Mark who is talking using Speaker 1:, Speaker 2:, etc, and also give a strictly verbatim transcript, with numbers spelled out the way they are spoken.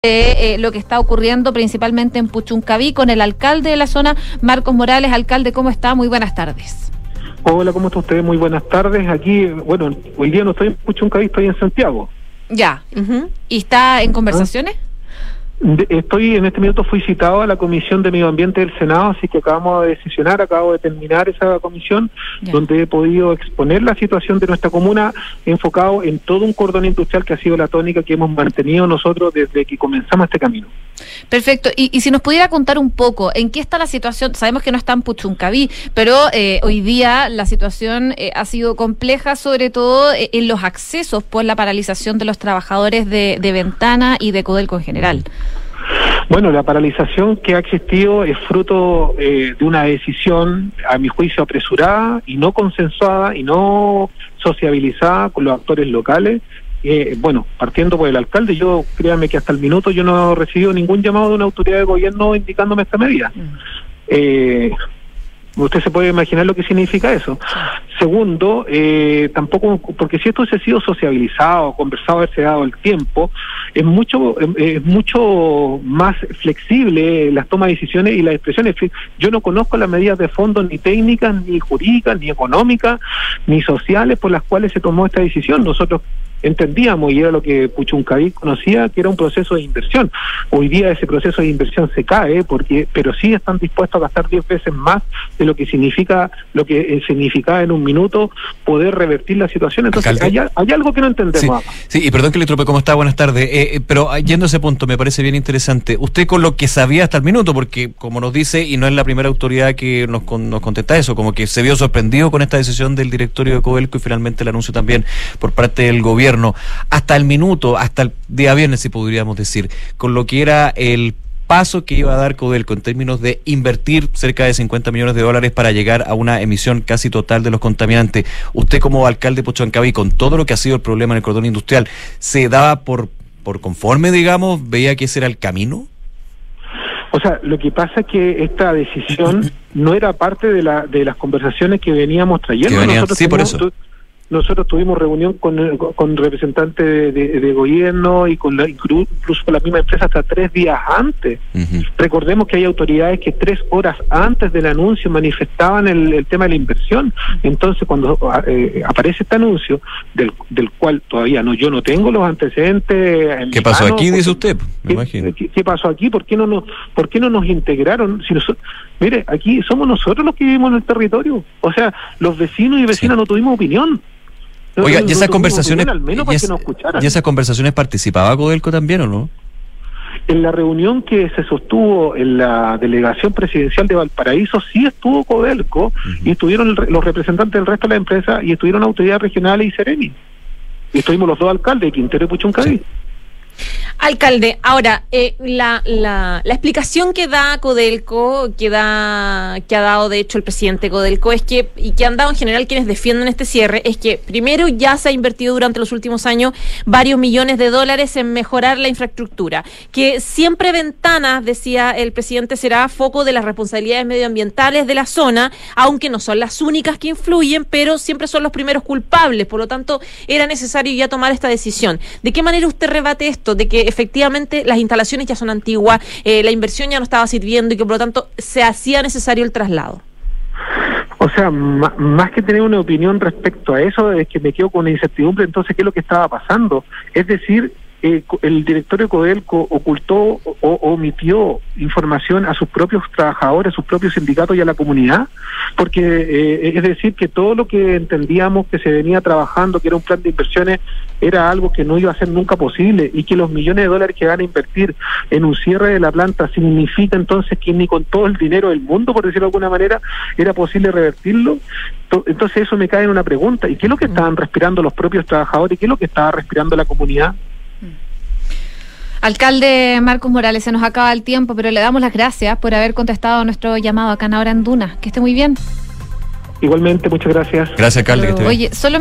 Speaker 1: de eh, lo que está ocurriendo principalmente en Puchuncaví con el alcalde de la zona, Marcos Morales. Alcalde, ¿cómo está? Muy buenas tardes.
Speaker 2: Hola, ¿cómo está usted? Muy buenas tardes. Aquí, bueno, hoy día no estoy en Puchuncaví, estoy en Santiago.
Speaker 1: Ya. Uh-huh. ¿Y está en conversaciones?
Speaker 2: ¿Ah? Estoy, en este minuto fui citado a la Comisión de Medio Ambiente del Senado, así que acabamos de sesionar, acabo de terminar esa comisión, ya, donde he podido exponer la situación de nuestra comuna, enfocado en todo un cordón industrial que ha sido la tónica que hemos mantenido nosotros desde que comenzamos este camino.
Speaker 1: Perfecto, y, y si nos pudiera contar un poco, ¿en qué está la situación? Sabemos que no está en Puchuncaví, pero eh, hoy día la situación eh, ha sido compleja, sobre todo eh, en los accesos por la paralización de los trabajadores de, de Ventana y de Codelco en general.
Speaker 2: Bueno, la paralización que ha existido es fruto eh, de una decisión, a mi juicio, apresurada y no consensuada y no sociabilizada con los actores locales. Eh, bueno, partiendo por el alcalde, yo créanme que hasta el minuto yo no he recibido ningún llamado de una autoridad de gobierno indicándome esta medida. Mm. Eh, usted se puede imaginar lo que significa eso. Sí. Segundo, eh, tampoco, porque si esto se ha sido sociabilizado, conversado, haberse dado el tiempo, es mucho es mucho más flexible las tomas de decisiones y las expresiones. Yo no conozco las medidas de fondo ni técnicas, ni jurídicas, ni económicas, ni sociales por las cuales se tomó esta decisión. Nosotros entendíamos, y era lo que Puchuncaví conocía, que era un proceso de inversión. Hoy día ese proceso de inversión se cae, porque pero sí están dispuestos a gastar diez veces más de lo que significa lo que eh, significaba en un minuto poder revertir la situación. Entonces hay, hay algo que no entendemos.
Speaker 3: Sí, sí, y perdón que le trope, ¿cómo está? Buenas tardes. Eh, eh, pero yendo a ese punto, me parece bien interesante. Usted con lo que sabía hasta el minuto, porque como nos dice, y no es la primera autoridad que nos, con, nos contesta eso, como que se vio sorprendido con esta decisión del directorio de Codelco y finalmente el anuncio también por parte del gobierno. Hasta el minuto, hasta el día viernes, si podríamos decir, con lo que era el paso que iba a dar Codelco en términos de invertir cerca de cincuenta millones de dólares para llegar a una emisión casi total de los contaminantes. Usted como alcalde de Puchuncaví, con todo lo que ha sido el problema en el cordón industrial, ¿se daba por, por conforme, digamos, veía que ese era el camino?
Speaker 2: O sea, lo que pasa es que esta decisión no era parte de la de las conversaciones que veníamos trayendo.
Speaker 3: Que venían,
Speaker 2: Nosotros
Speaker 3: sí,
Speaker 2: tenemos,
Speaker 3: por eso.
Speaker 2: Nosotros tuvimos reunión con, con representantes de, de, de gobierno y con la, incluso con la misma empresa hasta tres días antes. Uh-huh. Recordemos que hay autoridades que tres horas antes del anuncio manifestaban el, el tema de la inversión. Entonces, cuando eh, aparece este anuncio, del, del cual todavía no yo no tengo los antecedentes. En
Speaker 3: ¿Qué pasó
Speaker 2: mano,
Speaker 3: aquí,
Speaker 2: porque,
Speaker 3: dice usted? Me
Speaker 2: ¿qué,
Speaker 3: imagino.
Speaker 2: ¿qué, ¿Qué pasó aquí? ¿Por qué no nos, por qué no nos integraron? Si nosotros, mire, aquí somos nosotros los que vivimos en el territorio. O sea, los vecinos y vecinas sí. no tuvimos opinión.
Speaker 3: Oiga, ¿y esas conversaciones,
Speaker 2: al menos para
Speaker 3: y,
Speaker 2: que nos escucharan.
Speaker 3: ¿y esas conversaciones participaba Codelco también o no?
Speaker 2: En la reunión que se sostuvo en la delegación presidencial de Valparaíso sí estuvo Codelco, uh-huh. y estuvieron los representantes del resto de la empresa y estuvieron autoridades regionales y Seremi. Y estuvimos los dos alcaldes, Quintero y Puchuncaví. Sí.
Speaker 4: Alcalde, ahora, eh, la, la, la explicación que da Codelco, que da que ha dado de hecho el presidente Codelco, es que, y que han dado en general quienes defienden este cierre, es que primero ya se ha invertido durante los últimos años varios millones de dólares en mejorar la infraestructura, que siempre Ventana, decía el presidente, será foco de las responsabilidades medioambientales de la zona, aunque no son las únicas que influyen, pero siempre son los primeros culpables, por lo tanto era necesario ya tomar esta decisión. ¿De qué manera usted rebate esto? De que efectivamente las instalaciones ya son antiguas, eh, la inversión ya no estaba sirviendo y que por lo tanto se hacía necesario el traslado.
Speaker 2: O sea, m- más que tener una opinión respecto a eso, es que me quedo con la incertidumbre. Entonces, ¿qué es lo que estaba pasando? Es decir, eh, el directorio Codelco ocultó o, o omitió información a sus propios trabajadores, a sus propios sindicatos y a la comunidad, porque eh, es decir, que todo lo que entendíamos que se venía trabajando, que era un plan de inversiones, era algo que no iba a ser nunca posible, y que los millones de dólares que van a invertir en un cierre de la planta significa entonces que ni con todo el dinero del mundo, por decirlo de alguna manera, era posible revertirlo. Entonces eso me cae en una pregunta: ¿y qué es lo que estaban respirando los propios trabajadores? ¿Qué es lo que estaba respirando la comunidad?
Speaker 1: Alcalde Marcos Morales, se nos acaba el tiempo, pero le damos las gracias por haber contestado nuestro llamado acá en Ahora en Duna. Que esté muy bien.
Speaker 2: Igualmente, muchas gracias.
Speaker 3: Gracias, alcalde. Que esté bien.
Speaker 1: Oye, solo